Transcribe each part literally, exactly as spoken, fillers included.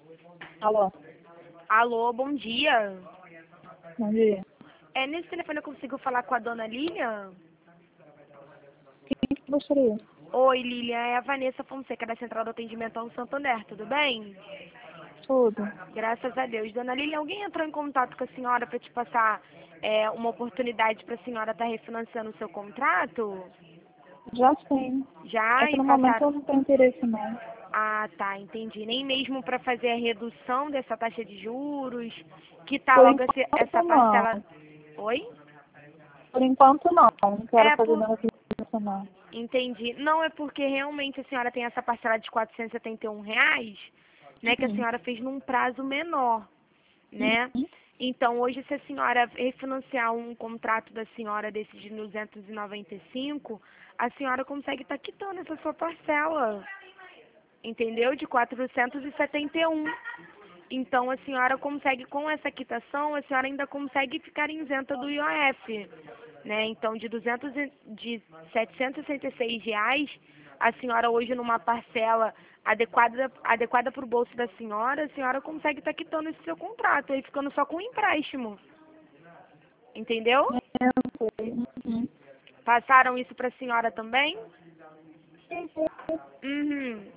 Alô, Alô, bom dia. bom dia. É, nesse telefone eu consigo falar com a dona Lilian? Quem que gostaria? Oi, Lilian, é a Vanessa Fonseca da Central do Atendimento ao Santander, tudo bem? Tudo. Graças a Deus. Dona Lilian, alguém entrou em contato com a senhora para te passar é, uma oportunidade para a senhora estar refinanciando o seu contrato? Já sim. É Já? que E no momento eu passaram... não tenho interesse não. Ah, tá, entendi. Nem mesmo para fazer a redução dessa taxa de juros, que tá Por logo esse- essa enquanto não. parcela... Oi? Por enquanto não. Não quero É, fazer por... nada com não. Entendi. Não, é porque realmente a senhora tem essa parcela de quatrocentos e setenta e um reais, né, que a Uhum. senhora fez num prazo menor, né? Uhum. Então, hoje, se a senhora refinanciar um contrato da senhora desses de duzentos e noventa e cinco, a senhora consegue estar quitando essa sua parcela, entendeu? De quatrocentos e setenta e um. Então, a senhora consegue, com essa quitação, a senhora ainda consegue ficar isenta do I O F, né? Então, de duzentos e- de setecentos e sessenta e seis reais, a senhora hoje numa parcela adequada adequada para o bolso da senhora, a senhora consegue estar quitando esse seu contrato, aí ficando só com o empréstimo, entendeu? É, eu sei. Uhum. Passaram isso para a senhora também? Sim, sim. Uhum.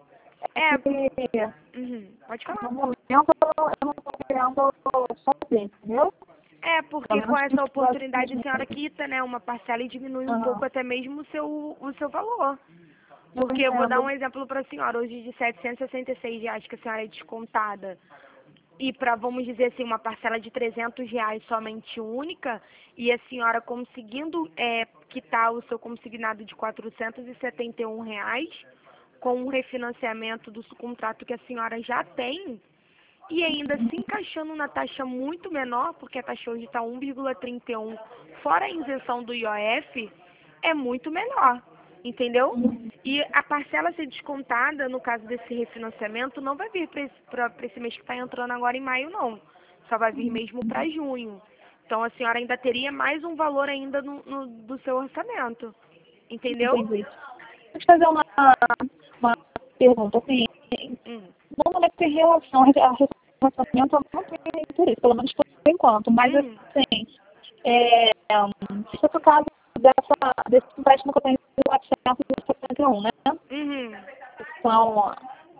É É, por... que uhum. Pode no falar. momento eu não estou querendo fazer, entendeu? É, Pelo porque com menos essa nos próximos oportunidade a senhora meses. quita, né, uma parcela e diminui um pouco Aham. até mesmo o seu, o seu valor. Eu Porque eu vou dar um entendo. exemplo para a senhora, hoje de setecentos e sessenta e seis reais que a senhora é descontada, e para, vamos dizer assim, uma parcela de trezentos reais somente única, e a senhora conseguindo é, quitar o seu consignado de quatrocentos e setenta e um reais, com o refinanciamento do contrato que a senhora já tem, e ainda se encaixando na taxa muito menor, porque a taxa hoje está um vírgula trinta e um, fora a isenção do I O F, é muito melhor, entendeu? E a parcela a ser descontada, no caso desse refinanciamento, não vai vir para esse, pra- pra esse mês que está entrando agora em maio, não. Só vai vir mesmo para junho. Então a senhora ainda teria mais um valor ainda no, no- do seu orçamento, entendeu? Entendi. Deixa eu te fazer uma, uma pergunta, assim, Hum, no momento em relação ao relacionamento, eu não tenho interesse, pelo menos por enquanto, mas hum, assim, é, um, se for o caso dessa, desse empréstimo que eu tenho de quatrocentos e setenta e um, né? uhum. Então,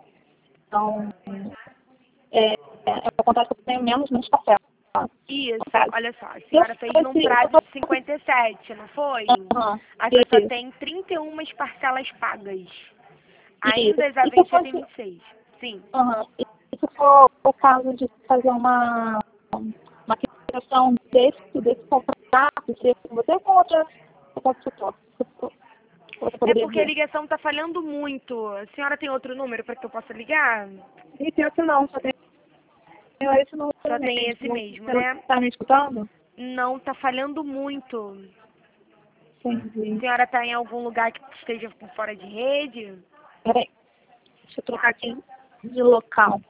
então é, é o contrato que eu tenho menos, menos parcela, no Isso, caso. olha só, a Se eu senhora fez num fosse, se prazo eu de cinquenta e sete, não foi? fosse, aham, A senhora só isso, tem trinta e uma parcelas pagas. isso. Ainda a E se eu vencer tem fosse, vinte e seis. Sim. aham, e se for o caso de fazer uma uma questão desse, desse contrato, seria com você ou com outra, outra pessoa? Você É poderia porque a dizer? ligação tá falhando muito. A senhora tem outro número para que eu possa ligar? E pior que não, só tem esse Só número tem esse mesmo. mesmo, Você não né? está me escutando? Não, tá falhando muito. A Entendi. senhora tá em algum lugar que esteja por fora de rede? Peraí, deixa eu trocar aqui de local.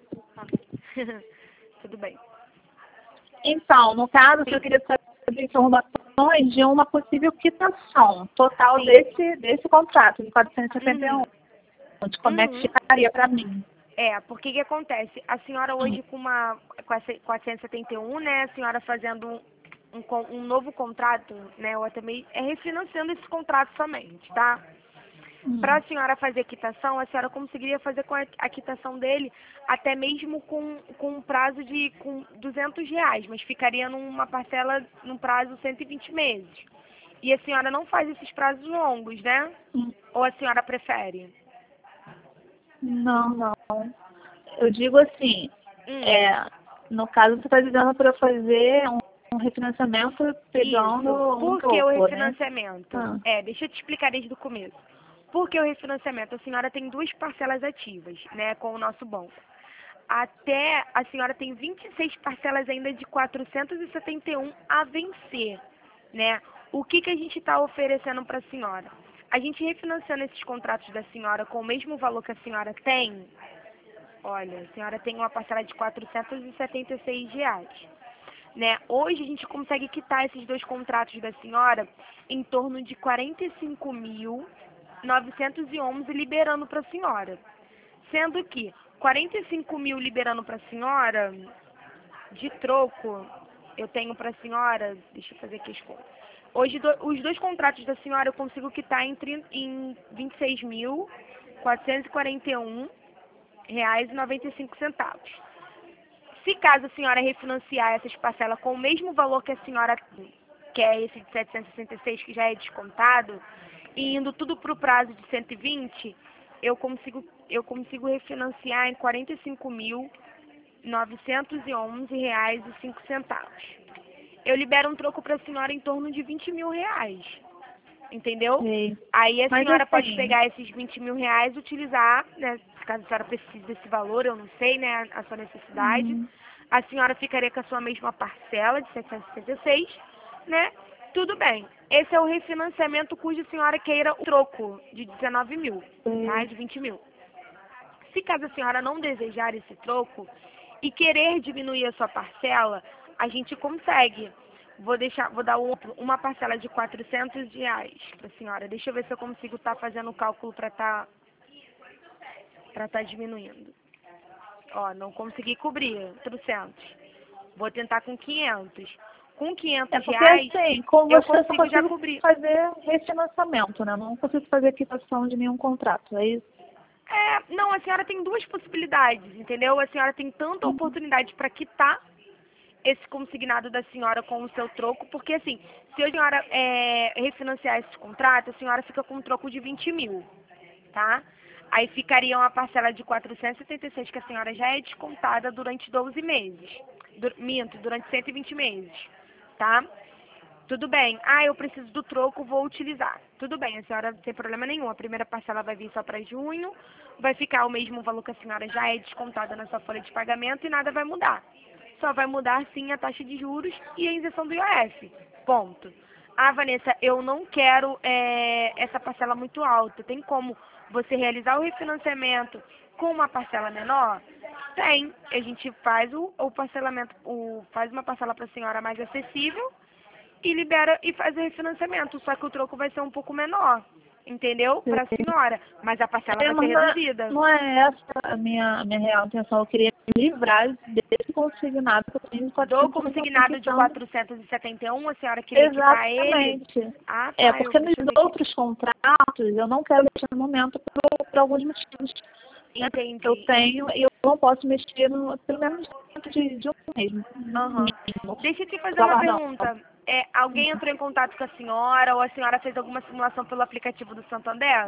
Tudo bem. Então, no caso, eu Sim, queria saber informações de uma possível quitação total sim. desse, desse contrato de quatrocentos e setenta e um. Uhum. De como é que Uhum. ficaria para mim? É, porque que acontece? A senhora Hum, hoje com uma com a se- quatrocentos e setenta e um, né, a senhora fazendo um, um, con- um novo contrato, né, ou até meio, é refinanciando esse contrato somente, tá? Para hum. a senhora fazer quitação, a senhora conseguiria fazer com a, a quitação dele até mesmo com, com um prazo de com duzentos reais, mas ficaria numa parcela num prazo cento e vinte meses. E a senhora não faz esses prazos longos, né? Hum. Ou a senhora prefere? Não, não. Eu digo assim, Hum. é, no caso você está dizendo para eu fazer um, um refinanciamento pegando Isso. um Por que o topo, né? refinanciamento? Ah, É, deixa eu te explicar desde o começo. Por que o refinanciamento? A senhora tem duas parcelas ativas, né, com o nosso banco. Até a senhora tem vinte e seis parcelas ainda de quatrocentos e setenta e um a vencer, né? O que que a gente está oferecendo para a senhora? A gente refinanciando esses contratos da senhora com o mesmo valor que a senhora tem, olha, a senhora tem uma parcela de quatrocentos e setenta e seis reais. Né? Hoje a gente consegue quitar esses dois contratos da senhora em torno de quarenta e cinco mil novecentos e onze liberando para a senhora. Sendo que quarenta e cinco mil liberando para a senhora, de troco, eu tenho para a senhora, deixa eu fazer aqui as contas. Hoje, do, os dois contratos da senhora eu consigo quitar em, em vinte e seis mil, quatrocentos e quarenta e um reais e noventa e cinco centavos. Se caso a senhora refinanciar essas parcelas com o mesmo valor que a senhora quer, esse de setecentos e sessenta e seis, que já é descontado, e indo tudo para o prazo de cento e vinte, eu consigo, eu consigo refinanciar em quarenta e cinco mil, novecentos e onze reais e cinco centavos. Eu libero um troco para a senhora em torno de vinte mil reais. Entendeu? Sim. Aí a Mas senhora assim, pode pegar esses vinte mil reais e utilizar, né? Caso a senhora precise desse valor, eu não sei, né? A sua necessidade. uhum, A senhora ficaria com a sua mesma parcela de setecentos e sessenta e seis, né? Tudo bem. Esse é o refinanciamento cuja a senhora queira o troco de dezenove mil, tá? sim. De vinte mil. Se caso a senhora não desejar esse troco e querer diminuir a sua parcela, a gente consegue. Vou deixar, vou dar um, uma parcela de quatrocentos reais para a senhora. Deixa eu ver se eu consigo estar fazendo o cálculo para estar para estar diminuindo. Ó, não consegui cobrir, quatrocentos. Vou tentar com quinhentos. Com É quinhentos porque reais, assim, com eu você eu só consigo já consigo cobrir. fazer refinanciamento, né? Não consigo fazer quitação de nenhum contrato, é isso? É, não, a senhora tem duas possibilidades, entendeu? A senhora tem tanta Uhum. oportunidade para quitar esse consignado da senhora com o seu troco, porque assim, se a senhora é, refinanciar esse contrato, a senhora fica com um troco de vinte mil, tá? Aí ficaria uma parcela de quatrocentos e setenta e seis que a senhora já é descontada durante doze meses. Du minto, durante cento e vinte meses, tá? Tudo bem. Ah, eu preciso do troco, vou utilizar. Tudo bem, a senhora não tem problema nenhum. A primeira parcela vai vir só para junho, vai ficar o mesmo valor que a senhora já é descontada na sua folha de pagamento e nada vai mudar. Só vai mudar, sim, a taxa de juros e a isenção do I O F. Ponto. Ah, Vanessa, eu não quero é, essa parcela muito alta. Tem como você realizar o refinanciamento com uma parcela menor? Tem. A gente faz o, o parcelamento, o, faz uma parcela para a senhora mais acessível e libera e faz o refinanciamento. Só que o troco vai ser um pouco menor, entendeu? Para a senhora. Mas a parcela É, vai ser mas não é, reduzida. não é essa a minha, a minha real intenção. Eu queria me livrar desse consignado que eu tenho de Do quatrocentos e setenta e um consignado de quitando. quatrocentos e setenta e um, a senhora queria quitar ele? Exatamente. Ah, É, tá. Eu, porque nos deixa eu ver aqui. outros contratos eu não quero mexer no momento por, por alguns motivos. Eu Entendi. tenho e eu não posso mexer no, pelo menos dentro de, de um mês. Aham. Mínimo. Deixa eu te fazer Pra uma guardar. pergunta. É, alguém entrou em contato com a senhora ou a senhora fez alguma simulação pelo aplicativo do Santander?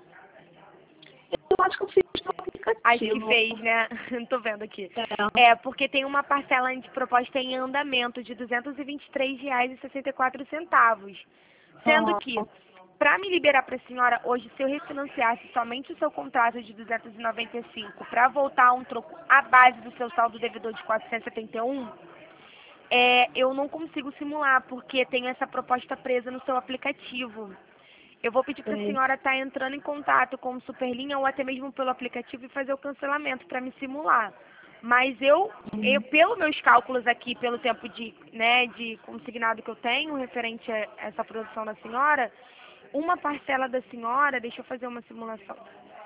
Eu acho que eu fiz no Acho que aplicativo. fez, né? Não tô vendo aqui. É. É, porque tem uma parcela de proposta em andamento de duzentos e vinte e três reais e sessenta e quatro centavos. Sendo Aham. que, para me liberar para a senhora hoje, se eu refinanciasse somente o seu contrato de duzentos e noventa e cinco para voltar a um troco à base do seu saldo devedor de quatrocentos e setenta e um, é, eu não consigo simular, porque tem essa proposta presa no seu aplicativo. Eu vou pedir para a Sei. senhora estar entrando em contato com o Superlinha ou até mesmo pelo aplicativo e fazer o cancelamento para me simular. Mas eu, eu, Hum. pelos meus cálculos aqui, pelo tempo de, né, de consignado que eu tenho referente a essa produção da senhora, uma parcela da senhora, deixa eu fazer uma simulação.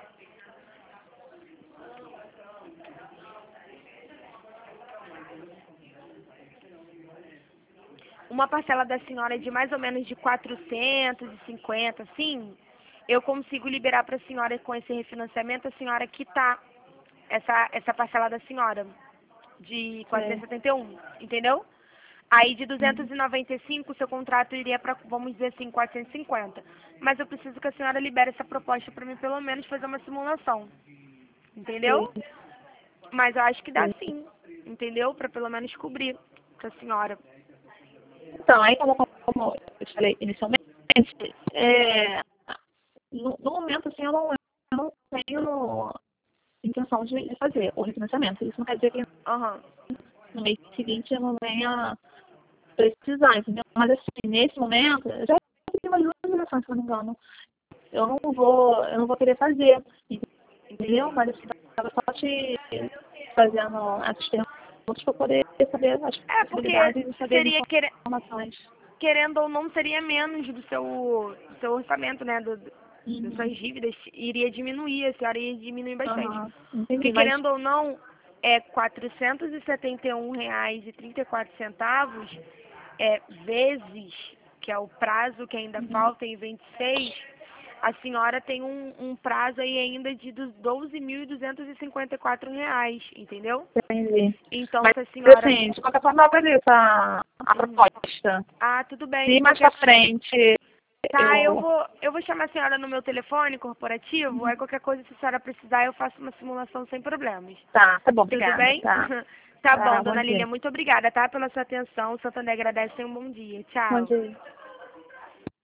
Uma parcela da senhora de mais ou menos de quatrocentos e cinquenta, assim, eu consigo liberar para a senhora com esse refinanciamento, a senhora quitar essa, essa parcela da senhora de Sei. quatrocentos e setenta e um, entendeu? Aí de Hum. duzentos e noventa e cinco, o seu contrato iria para, vamos dizer assim, quatrocentos e cinquenta. Mas eu preciso que a senhora libere essa proposta para mim, pelo menos, fazer uma simulação, Sei. entendeu? Mas eu acho que dá Sei. sim, entendeu? Para pelo menos cobrir para a senhora. Então, aí como, como eu falei inicialmente, é, no, no momento, assim, eu não, eu não tenho intenção de de fazer o refinanciamento. Isso não quer dizer que Aham. no mês seguinte eu não venha precisar, entendeu? Mas, assim, nesse momento, eu já tenho umas duas ligações, se não me engano. Eu não vou, eu não vou querer fazer, entendeu? Entendi. Mas, assim, estava só te fazendo essas perguntas para poder saber as É, porque possibilidades e saber as seria, quer- informações. querendo ou não, seria menos do seu, do seu orçamento, né? Do, Uhum. das suas dívidas, iria diminuir, a senhora ia diminuir bastante. Aham, entendi, Porque, mas- querendo ou não, é quatrocentos e setenta e um reais e trinta e quatro centavos é, vezes, que é o prazo que ainda Uhum. falta em vinte e seis, a senhora tem um, um prazo aí ainda de doze mil duzentos e cinquenta e quatro reais, entendeu? Entendi. Então, Mas, se a senhora... assim, de qualquer forma, eu agradeço a, a Uhum. proposta. Ah, tudo bem. Se de mais qualquer pra frente Tá, eu eu... vou, eu vou chamar a senhora no meu telefone corporativo, aí qualquer coisa, se a senhora precisar, eu faço uma simulação sem problemas. Tá, tá bom, Tudo obrigada. bem? Tá, Tá tá, bom, bom dona dia. Lília, muito obrigada, tá, pela sua atenção. O Santander agradece e um bom dia. Bom Tchau. dia.